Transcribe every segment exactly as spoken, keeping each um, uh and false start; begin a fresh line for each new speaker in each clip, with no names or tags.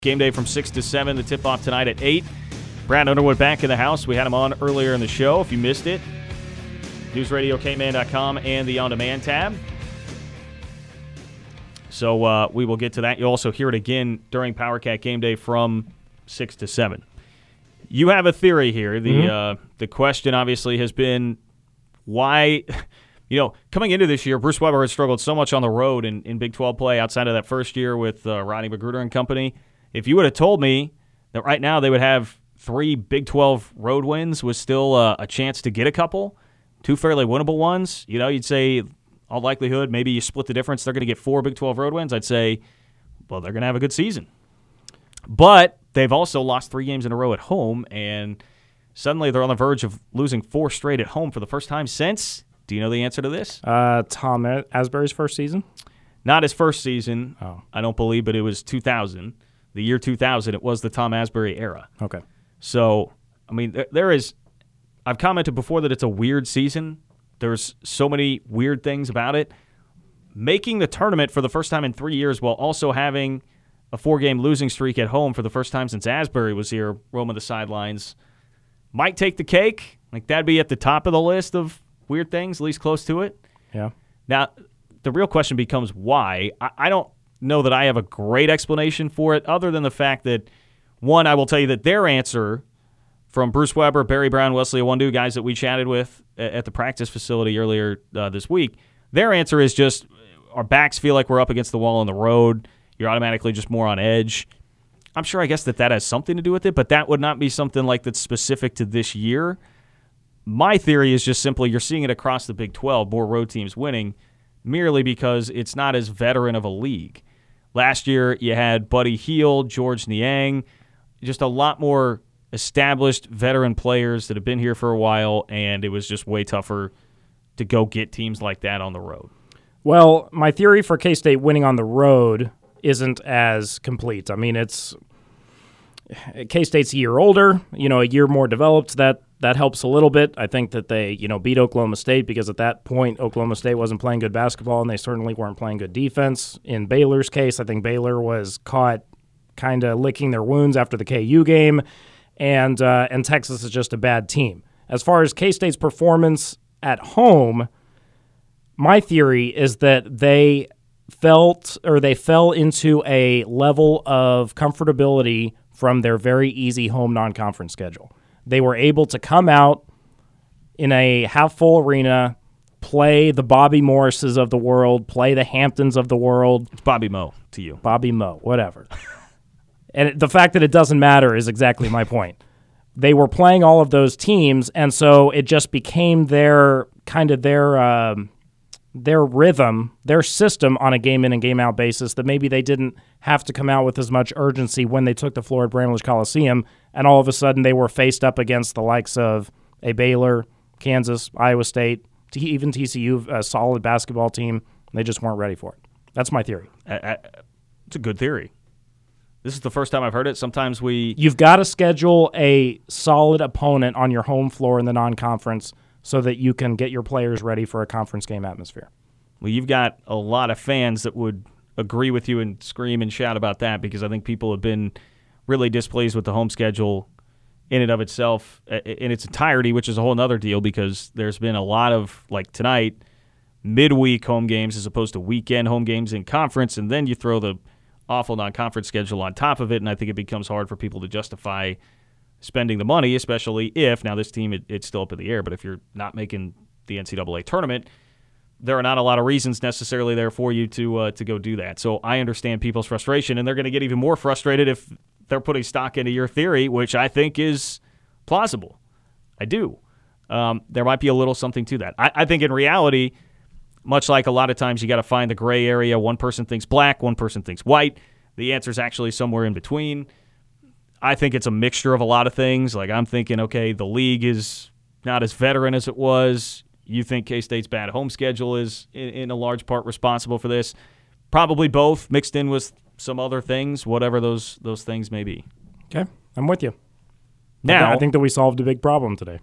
Game day from six to seven. The tip-off tonight at eight. Brad Underwood back in the house. We had him on earlier in the show. If you missed it, news radio k man dot com and the on-demand tab. So uh, we will get to that. You'll also hear it again during PowerCat Game Day from six to seven. You have a theory here. The mm-hmm. uh, the question obviously has been why, you know, coming into this year, Bruce Weber has struggled so much on the road in, in Big twelve play outside of that first year with uh, Rodney Magruder and company. If you would have told me that right now they would have three Big twelve road wins with still uh, a chance to get a couple, two fairly winnable ones, you know, you'd say all likelihood maybe you split the difference, they're going to get four Big twelve road wins. I'd say, well, they're going to have a good season. But they've also lost three games in a row at home, and suddenly they're on the verge of losing four straight at home for the first time since, do you know the answer to this?
Uh, Tom Asbury's first season?
Not his first season,
oh.
I don't believe, but it was two thousand. The year two thousand, it was the Tom Asbury era.
Okay.
So, I mean, there, there is – I've commented before that it's a weird season. There's so many weird things about it. Making the tournament for the first time in three years while also having a four-game losing streak at home for the first time since Asbury was here, roaming the sidelines, might take the cake. Like, that'd be at the top of the list of weird things, at least close to it.
Yeah.
Now, the real question becomes why. I, I don't – know that I have a great explanation for it other than the fact that, one, I will tell you that their answer from Bruce Weber, Barry Brown, Wesley Iwundu, guys that we chatted with at the practice facility earlier uh, this week, their answer is just our backs feel like we're up against the wall on the road. You're automatically just more on edge. I'm sure I guess that that has something to do with it, but that would not be something like that's specific to this year. My theory is just simply you're seeing it across the Big twelve, more road teams winning, merely because it's not as veteran of a league. Last year, you had Buddy Hield, George Niang, just a lot more established veteran players that have been here for a while, and it was just way tougher to go get teams like that on the road.
Well, my theory for K-State winning on the road isn't as complete. I mean, it's K-State's a year older, you know, a year more developed. That that helps a little bit. I think that they, you know, beat Oklahoma State because at that point Oklahoma State wasn't playing good basketball and they certainly weren't playing good defense. In Baylor's case, I think Baylor was caught kind of licking their wounds after the K U game, and uh, and Texas is just a bad team. As far as K-State's performance at home, my theory is that they felt or they fell into a level of comfortability from their very easy home non-conference schedule. They were able to come out in a half-full arena, play the Bobby Morrises of the world, play the Hamptons of the world.
It's Bobby Moe to you.
Bobby Moe, whatever. And it, the fact that it doesn't matter is exactly my point. They were playing all of those teams, and so it just became their kind of their um, their rhythm, their system on a game-in and game-out basis that maybe they didn't have to come out with as much urgency when they took the floor at Bramlage Coliseum, and all of a sudden they were faced up against the likes of a Baylor, Kansas, Iowa State, even T C U, a solid basketball team. They just weren't ready for it. That's my theory.
I, I, it's a good theory. This is the first time I've heard it. Sometimes we...
You've got to schedule a solid opponent on your home floor in the non-conference so that you can get your players ready for a conference game atmosphere.
Well, you've got a lot of fans that would agree with you and scream and shout about that because I think people have been really displeased with the home schedule in and of itself in its entirety, which is a whole other deal because there's been a lot of, like tonight, midweek home games as opposed to weekend home games in conference, and then you throw the awful non-conference schedule on top of it, and I think it becomes hard for people to justify spending the money, especially if, now this team, it, it's still up in the air, but if you're not making the N C double A tournament, there are not a lot of reasons necessarily there for you to uh, to go do that. So I understand people's frustration, and they're going to get even more frustrated if they're putting stock into your theory, which I think is plausible. I do. Um, there might be a little something to that. I, I think in reality, much like a lot of times you got to find the gray area, one person thinks black, one person thinks white. The answer is actually somewhere in between. I think it's a mixture of a lot of things. Like I'm thinking, okay, the league is not as veteran as it was. You think K-State's bad home schedule is in, in a large part responsible for this. Probably both mixed in with some other things, whatever those those things may be.
Okay, I'm with you.
Now,
I think that we solved a big problem today.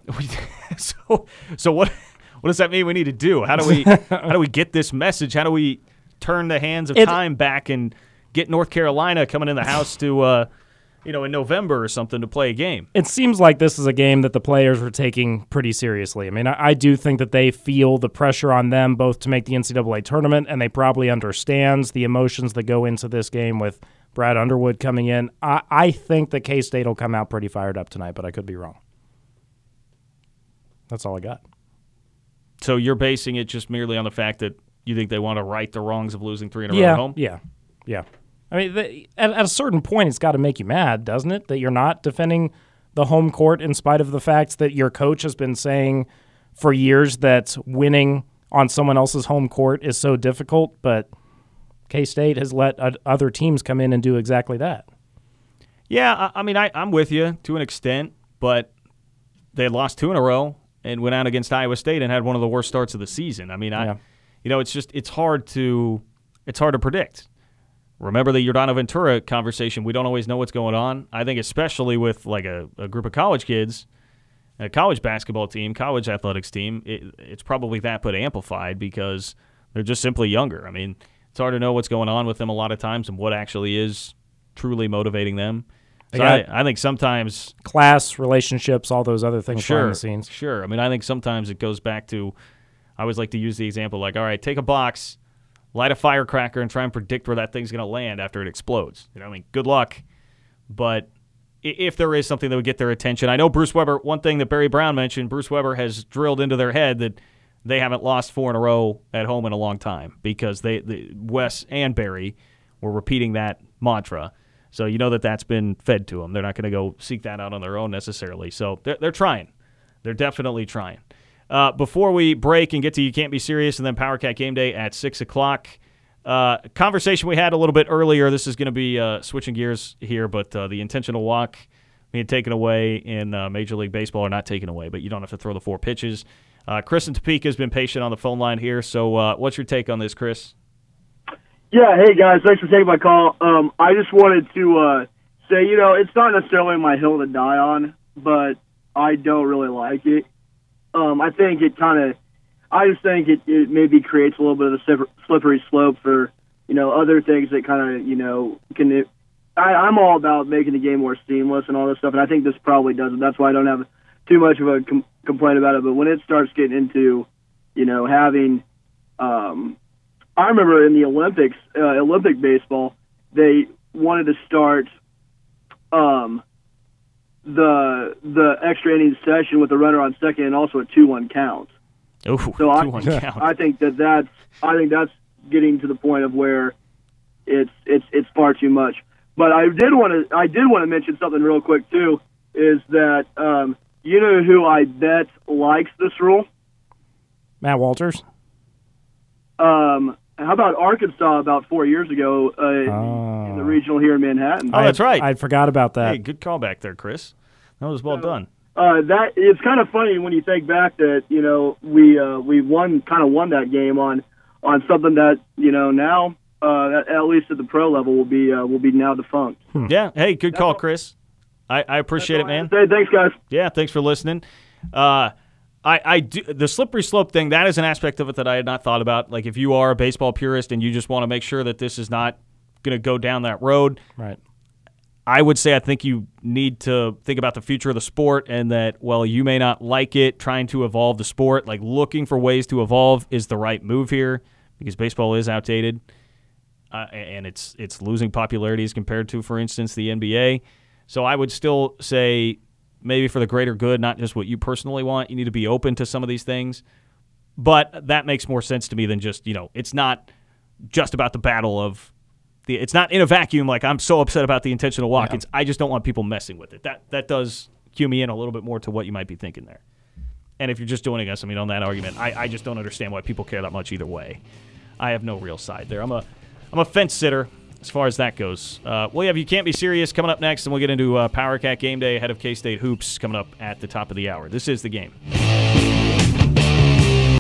so, so what? What does that mean we need to do? How do we how do we get this message? How do we turn the hands of
it,
time back and get North Carolina coming in the house to, uh, you know, in November or something to play a game.
It seems like this is a game that the players were taking pretty seriously. I mean, I, I do think that they feel the pressure on them both to make the N C double A tournament, and they probably understands the emotions that go into this game with Brad Underwood coming in. I, I think that K-State will come out pretty fired up tonight, but I could be wrong. That's all I got.
So you're basing it just merely on the fact that you think they want to right the wrongs of losing three in a row
yeah,
at home?
Yeah, yeah. I mean, the, at, at a certain point, it's got to make you mad, doesn't it, that you're not defending the home court in spite of the fact that your coach has been saying for years that winning on someone else's home court is so difficult, but K-State has let uh, other teams come in and do exactly that.
Yeah, I, I mean, I, I'm with you to an extent, but they had lost two in a row and went out against Iowa State and had one of the worst starts of the season. I mean, I,
Yeah.
you know, it's just it's hard to it's hard to predict. Remember the Yordano Ventura conversation. We don't always know what's going on. I think especially with like a, a group of college kids, a college basketball team, college athletics team, it, it's probably that but amplified because they're just simply younger. I mean, it's hard to know what's going on with them a lot of times and what actually is truly motivating them. So I, I think sometimes
class, relationships, all those other things
sure,
behind the scenes.
Sure. I mean, I think sometimes it goes back to, I always like to use the example like, all right, take a box, light a firecracker, and try and predict where that thing's going to land after it explodes. You know, I mean, good luck. But if there is something that would get their attention, I know Bruce Weber, one thing that Barry Brown mentioned, Bruce Weber has drilled into their head that they haven't lost four in a row at home in a long time because they, the, Wes and Barry were repeating that mantra. So you know that that's been fed to them. They're not going to go seek that out on their own necessarily. So they're, they're trying. They're definitely trying. Uh, before we break and get to You Can't Be Serious and then Power Cat Game Day at six o'clock, uh, conversation we had a little bit earlier. This is going to be uh, switching gears here, but uh, the intentional walk being taken away in uh, Major League Baseball, or not taken away, but you don't have to throw the four pitches. Uh, Chris in Topeka has been patient on the phone line here. So uh, what's your take on this, Chris?
Yeah, hey guys, thanks for taking my call. Um, I just wanted to uh, say, you know, it's not necessarily my hill to die on, but I don't really like it. Um, I think it kind of, I just think it, it maybe creates a little bit of a slippery slope for, you know, other things that kind of, you know, can. I, I'm all about making the game more seamless and all this stuff, and I think this probably doesn't. That's why I don't have too much of a com- complaint about it. But when it starts getting into, you know, having, um, I remember in the Olympics, uh, Olympic baseball, they wanted to start um, the the extra innings session with the runner on second and also a two one count.
Oh,
so
two
I,
one count.
I think that that's I think that's getting to the point of where it's it's it's far too much. But I did want to I did want to mention something real quick too. Is that um, you know who I bet likes this rule?
Matt Walters.
Um. How about Arkansas about four years ago uh,
oh.
in the regional here in Manhattan?
Oh, that's right.
I forgot about that.
Hey, good call back there, Chris. That was well
so,
done.
Uh, that it's kind of funny when you think back that you know we uh, we won kind of won that game on on something that you know now uh, at, at least at the pro level will be uh, will be now defunct.
Hmm. Yeah. Hey, good call, Chris. I, I appreciate it, man.
Say, thanks, guys.
Yeah, thanks for listening. Uh, I, I do, the slippery slope thing, that is an aspect of it that I had not thought about. Like if you are a baseball purist and you just want to make sure that this is not going to go down that road,
right?
I would say I think you need to think about the future of the sport and that, well, you may not like it, trying to evolve the sport, like looking for ways to evolve is the right move here because baseball is outdated uh, and it's it's losing popularity as compared to, for instance, the N B A. So I would still say maybe for the greater good, not just what you personally want, you need to be open to some of these things. But that makes more sense to me than just, you know, it's not just about the battle of the, it's not in a vacuum like I'm so upset about the intentional walk.
Yeah.
It's I just don't want people messing with it. That that does cue me in a little bit more to what you might be thinking there. And if you're just joining us, I mean, on that argument, I, I just don't understand why people care that much either way. I have no real side there. I'm a I'm a fence sitter as far as that goes. Uh, we'll have You Can't Be Serious coming up next, and we'll get into uh, Power Cat Game Day ahead of K-State Hoops coming up at the top of the hour. This is The Game.